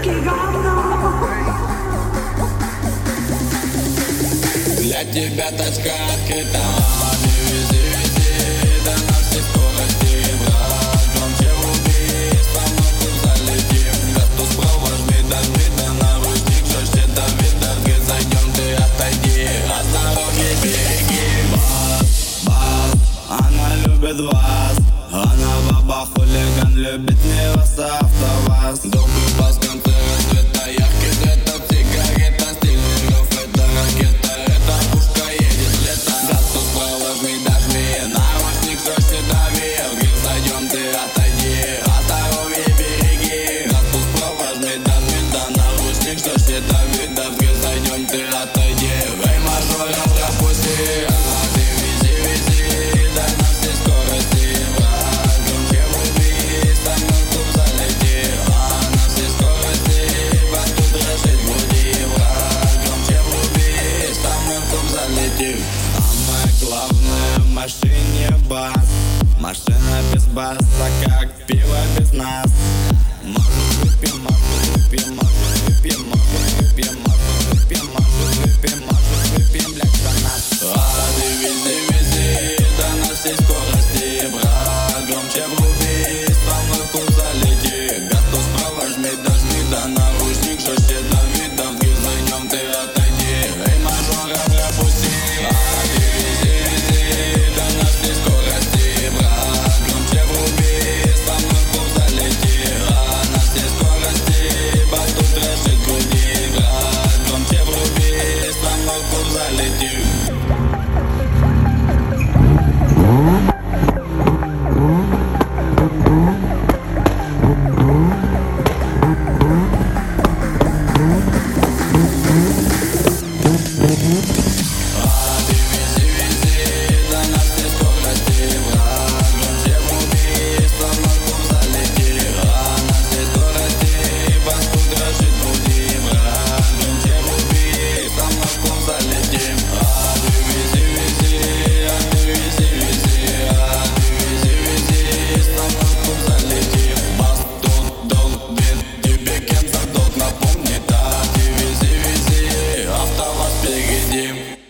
Для тебя тачка открыта, вези, вези, да на всей скорости. Брат, громче вруби, остановку залетим. Газ справа жми, да наручник жестче давит, да зайдем, ты отойди, осторожней береги. Бас, бас, она любит вас, она баба хулиган, любит не вас, автоваз. Добрый бас в конце рассвета, яркий свет от сигарета, стильный лев, это ракета, это пушка едет в лето. Газ справа жми, дожми, наручник жестче дави, в грязь зайдем, ты отойди, осторожней береги. Газ справа жми, да наручник жестче дави, да в грязь зайдем, ты отойди. Эй, мажором пропусти, ты вези, вези, да на всей скорости. Брат, громче вруби, остановку залети, на всей скорости, вас тут дрожит груди. Брат, громче вруби, остановку залети. Самое главное в машине бас, машина без баса, как пиво без нас. Может выпьем, может выпьем, может выпьем, может выпьем, может выпьем, может выпьем, может выпьем, блядь.